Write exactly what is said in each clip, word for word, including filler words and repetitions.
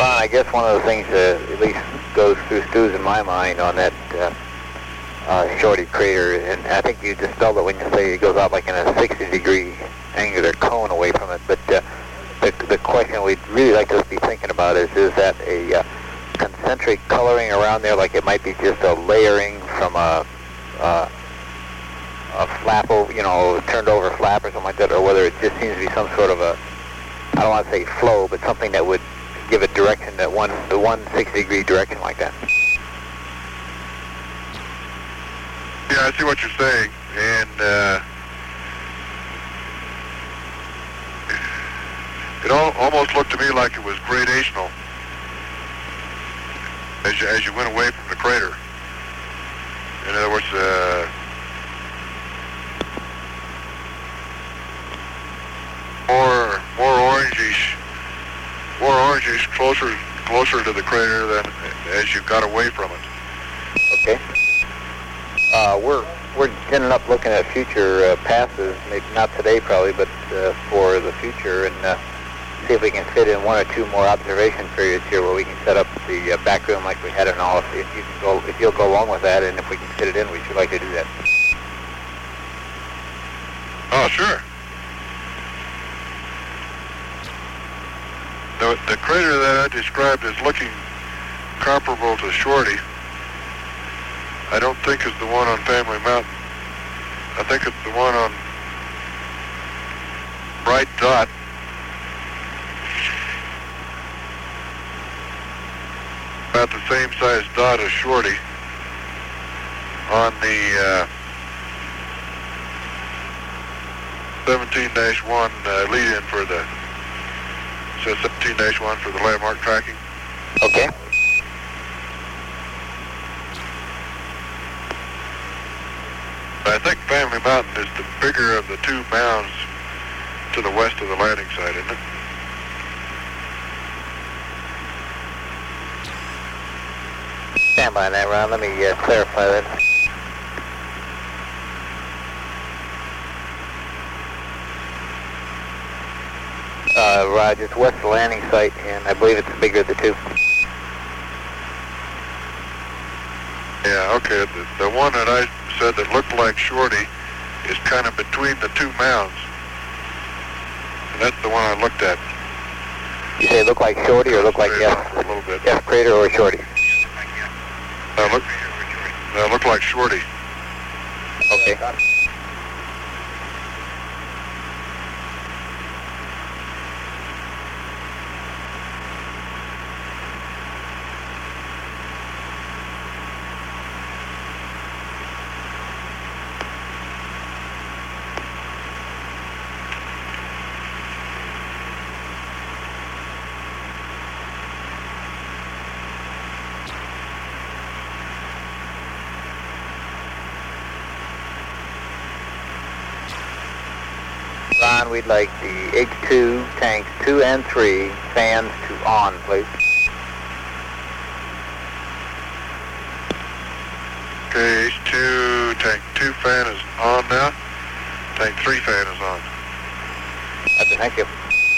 Ron, I guess one of the things that at least goes through Stu's in my mind on that uh, uh, Shorty crater, and I think you dispelled it when you say it goes out like in a sixty degree angular cone away from it, but uh, the, the question we'd really like to be thinking about is, is that a uh, concentric coloring around there, like it might be just a layering from a, uh, a flap, over, you know, turned over flap or something like that, or whether it just seems to be some sort of a, I don't want to say flow, but something that would give it direction, that one, the one sixty degree direction like that. Yeah, I see what you're saying, and uh, it all, almost looked to me like it was gradational as you, as you went away from the crater. In other words, uh, more more orangish, more orangish closer closer to the crater than as you got away from it. Okay. Uh, we're we're ending up looking at future uh, passes, maybe not today probably, but uh, for the future, and uh, see if we can fit in one or two more observation periods here where we can set up the uh, back room like we had in all. If you can go, if you'll go along with that, and if we can fit it in, we should like to do that. Oh, sure. The, the crater that I described as looking comparable to Shorty, I don't think is the one on Family Mountain. I think it's the one on Bright Dot. About the same size dot as Shorty on the uh, seventeen dash one uh, lead-in for the, so seventeen dash one for the landmark tracking. Okay. I think Family Mountain is the bigger of the two mounds to the west of the landing site, isn't it? Stand by that, Ron. Let me uh, clarify that. Uh, Roger, it's west of the landing site, and I believe it's the bigger of the two. Yeah, okay. The, the one that I said that looked like Shorty is kind of between the two mounds. And that's the one I looked at. You say look like Shorty or look like F? A little bit. F crater or Shorty? Uh, look, uh, look like Shorty. Okay. Ron, we'd like the H two, tanks two and three, fans to on, please. Okay, H two, tank two fan is on now. Tank three fan is on. Okay, thank you.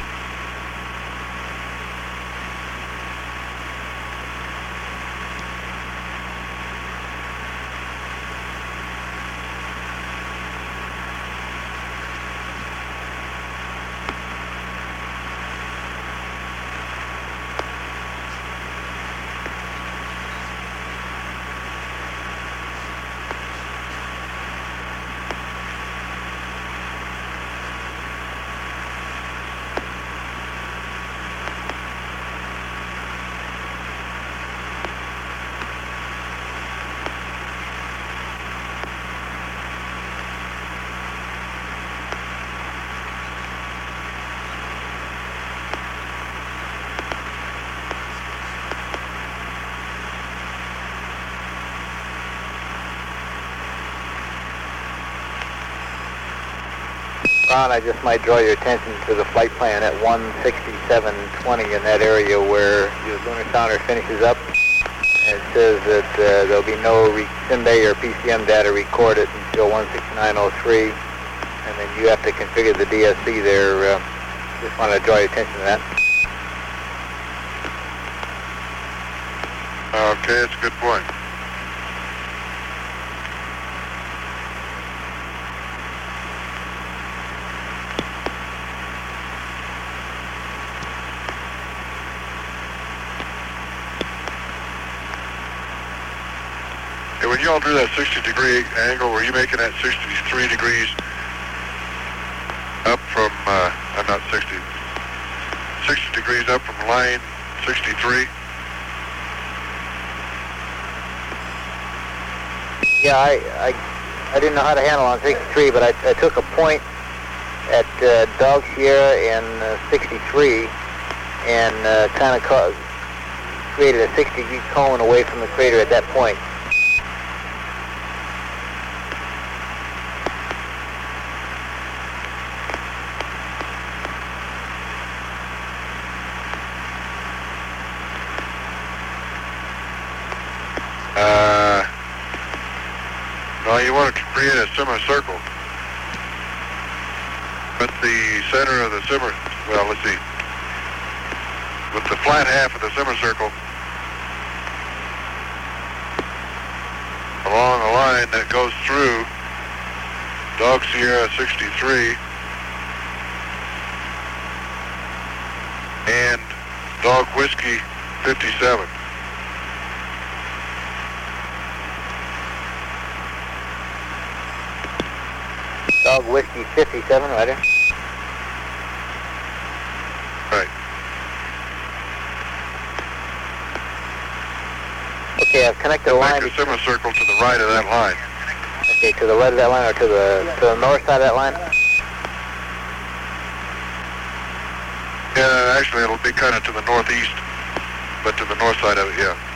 Ron, I just might draw your attention to the flight plan at one sixty-seven twenty in that area where your lunar sounder finishes up. And it says that uh, there'll be no SIMDAY or P C M data recorded until one sixty-nine oh three, and then you have to configure the D S C there. Uh, just want to draw your attention to that. Okay, that's a good point. Hey, when you all drew that sixty degree angle, were you making that sixty-three degrees up from, uh, I'm not sixty, sixty degrees up from line sixty-three? Yeah, I, I, I didn't know how to handle on sixty-three, but I, I took a point at uh, Dog Sierra in uh, sixty-three and uh, kind of created a sixty degree cone away from the crater at that point. Uh, no, you want to create a semicircle. But the center of the semicircle, well, let's see. With the flat half of the semicircle along a line that goes through Dog Sierra sixty-three and Dog Whiskey fifty-seven. Dog Whiskey fifty-seven, right here. Right. Okay, I've connected a line. Make a semicircle to the right of that line. Okay, to the right of that line or to the to the north side of that line? Yeah, actually it'll be kind of to the northeast, but to the north side of it, yeah.